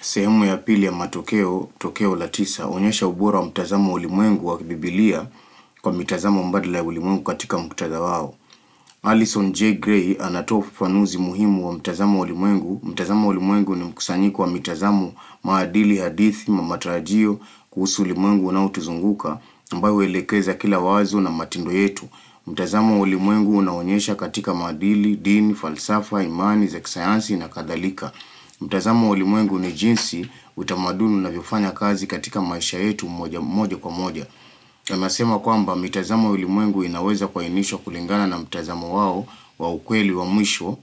Sehemu ya pili ya matokeo, tokeo la 9, onyesha ubora wa mtazamo wa ulimwengu wa Biblia kwa mitazamo mbadala ya ulimwengu katika muktadha wao. Alison J. Gray anatoa ufafanuzi muhimu wa mtazamo wa ulimwengu. Mtazamo wa ulimwengu ni mkusanyiko wa mitazamo, maadili, hadithi, matarajio kuhusu ulimwengu unaotuzunguka ambayo huelekeza kila wazo na matendo yetu. Mtazamo wa ulimwengu unaonyesha katika maadili, dini, falsafa, imani za kisayansi na kadhalika. Mtazamo wa ulimwengu ni jinsi utamaduni unavyofanya kazi katika maisha yetu moja kwa moja. Anasema kwamba mitazamo ya ulimwengu inaweza kuainishwa kulingana na mtazamo wao wa ukweli wa mwisho.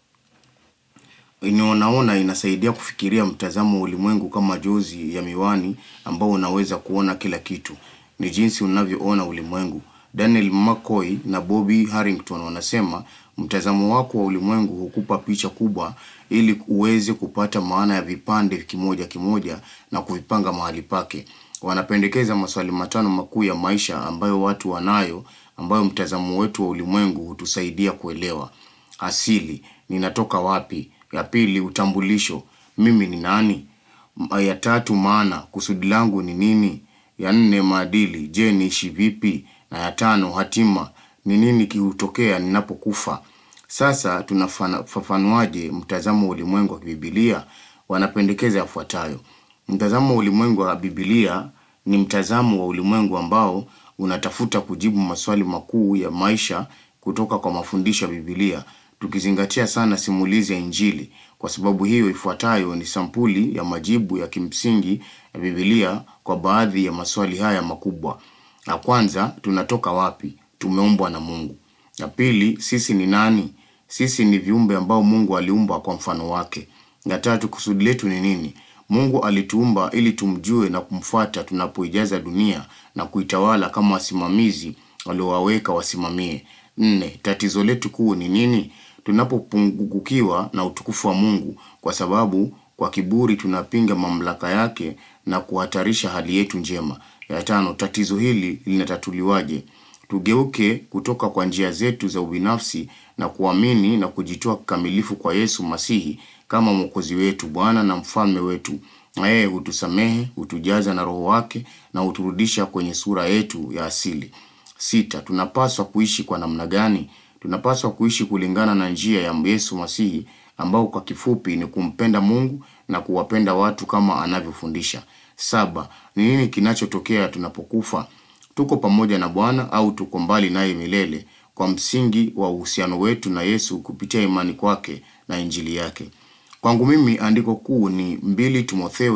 Inaona inasaidia kufikiria mtazamo wa ulimwengu kama jozi ya miwani ambao unaweza kuona kila kitu. Ni jinsi unavyoona ulimwengu. Daniel McCoy na Bobby Harrington wanasema mtazamo wako wa ulimwengu hukupa picha kubwa ili uweze kupata maana ya vipande kimoja na kuvipanga mahali pake. Wanapendekeza maswali 5 makuu ya maisha ambayo watu wanayo, ambayo mtazamo wetu wa ulimwengu hutusaidia kuelewa. Asili, ninatoka wapi? Ya pili, utambulisho, mimi ni nani? Ya 3, maana, kusudi langu ni nini? Ya 4, maadili, je, niishi vipi? Na ya 5, hatima, ni nini kiutokea ninapokufa? Sasa tunafafanuaje mtazamo wa ulimwengu wa Biblia? Wanapendekeza yafuatayo. Mtazamo wa ulimwengu wa Biblia ni mtazamo wa ulimwengu ambao unatafuta kujibu maswali makuu ya maisha kutoka kwa mafundisho ya Biblia, tukizingatia sana simulizi ya Injili. Kwa sababu hiyo, ifuatayo ni sampuli ya majibu ya kimsingi ya Biblia kwa baadhi ya maswali haya makubwa. La kwanza, tunatoka wapi? Tumeumbwa na Mungu. Ya pili, sisi ni nani? Sisi ni viumbe ambao Mungu aliumba kwa mfano wake. Ya tatu, kusudi letu ni nini? Mungu alituumba ili tumjue na kumfuata tunapoijaza dunia na kuitawala kama wasimamizi waliowaweka wasimamie. 4, tatizo letu kuu ni nini? Tunapopungukiwa na utukufu wa Mungu, kwa sababu kwa kiburi tunapinga mamlaka yake na kuhatarisha hali yetu njema. Ya 5, tatizo hili linatatuliwaje? Tugeuke kutoka kwa njia zetu za ubinafsi na kuamini na kujitoa kikamilifu kwa Yesu Masihi kama Mwokozi wetu, Bwana na Mfalme wetu. Na yeye hutusamehe, hutujaza na Roho wake na huturudisha kwenye sura yetu ya asili. 6, tunapaswa kuishi kwa namna gani? Tunapaswa kuishi kulingana na njia ya Yesu Masihi, ambao kwa kifupi ni kumpenda Mungu na kuwapenda watu kama anavyofundisha. 7, ni nini kinachotokea tunapokufa? Tuko pamoja na Bwana au tuko mbali naye milele kwa msingi wa uhusiano wetu na Yesu kupitia imani kwake na Injili yake. Kwangu mimi andiko kuu ni 2 Timotheo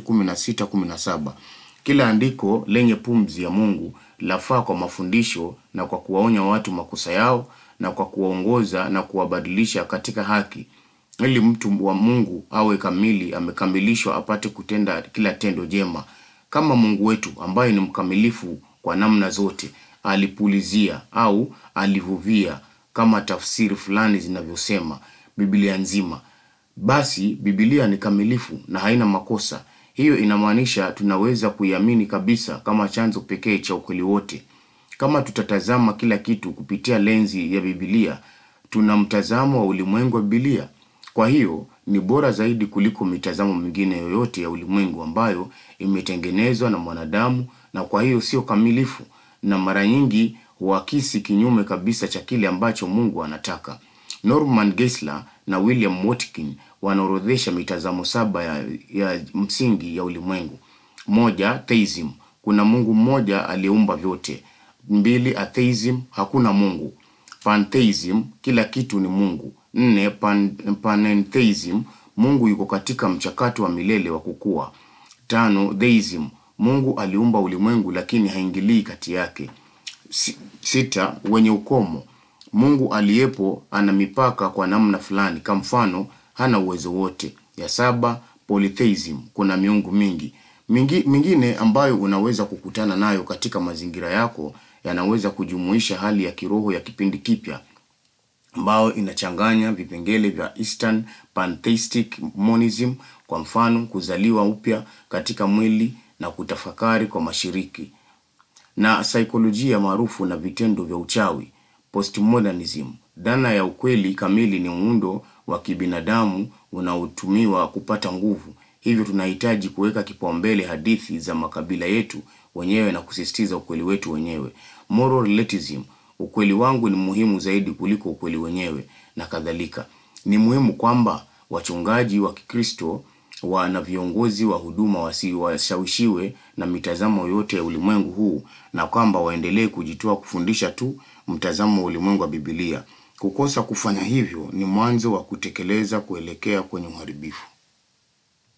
3:16-17. Kila andiko lenye pumzi ya Mungu lafaa kwa mafundisho na kwa kuwaonya watu makosa yao na kwa kuwaongoza na kuwabadilisha katika haki, ili mtu wa Mungu awe kamili, amekamilishwa apate kutenda kila tendo jema. Kama Mungu wetu ambaye ni mkamilifu kwa namna zote alipulizia au alivuvia, kama tafsiri fulani zinavyosema, Biblia nzima, basi Biblia ni kamilifu na haina makosa. Hiyo inamaanisha tunaweza kuiamini kabisa kama chanzo pekee cha ukweli wote. Kama tutatazama kila kitu kupitia lenzi ya Biblia, tuna mtazamo wa ulimwengu wa Biblia. Kwa hiyo ni bora zaidi kuliko mitazamo mingine yoyote ya ulimwengu ambayo imetengenezwa na mwanadamu, na kwa hiyo sio kamilifu na mara nyingi huakisi kinyume kabisa cha kile ambacho Mungu anataka. Norman Geisler na William Watkin wanaorodhesha mitazamo 7 ya msingi ya ulimwengu. 1, theism, kuna Mungu mmoja aliyeumba vyote. 2, atheism, hakuna Mungu. Pantheism, kila kitu ni Mungu. 4, panentheism, Mungu yuko katika mchakato wa milele wa kukua. 5, theism, Mungu aliumba ulimwengu lakini haingilii kati yake. 6, wenye ukomo, Mungu aliyepo ana mipaka kwa namna fulani, kwa mfano hana uwezo wote. Ya 7, polytheism, kuna miungu mingi. Mingine ambayo unaweza kukutana nayo katika mazingira yako yanaweza kujumuisha hali ya kiroho ya kipindi kipya ambao inachanganya vipengele vya Eastern pantheistic monism, kwa mfano kuzaliwa upya katika mwili na kutafakari kwa mashiriki, na saikolojia maarufu na vitendo vya uchawi, postmodernism. Dhana ya ukweli kamili ni muundo wa kibinadamu unaotumiwa kupata nguvu. Hivyo tunahitaji kuweka kipaumbele hadithi za makabila yetu wenyewe na kusisitiza ukweli wetu wenyewe. Moral relativism, ukweli wangu ni muhimu zaidi kuliko ukweli wenyewe na kadhalika. Ni muhimu kwamba wachungaji wa Kikristo na viongozi wa huduma washawishiwe na mitazamo yote ya ulimwengu huu, na kwamba waendelee kujitoa kufundisha tu mtazamo wa ulimwengu wa Biblia. Kukosa kufanya hivyo ni mwanzo wa kutekeleza kuelekea kwenye uharibifu.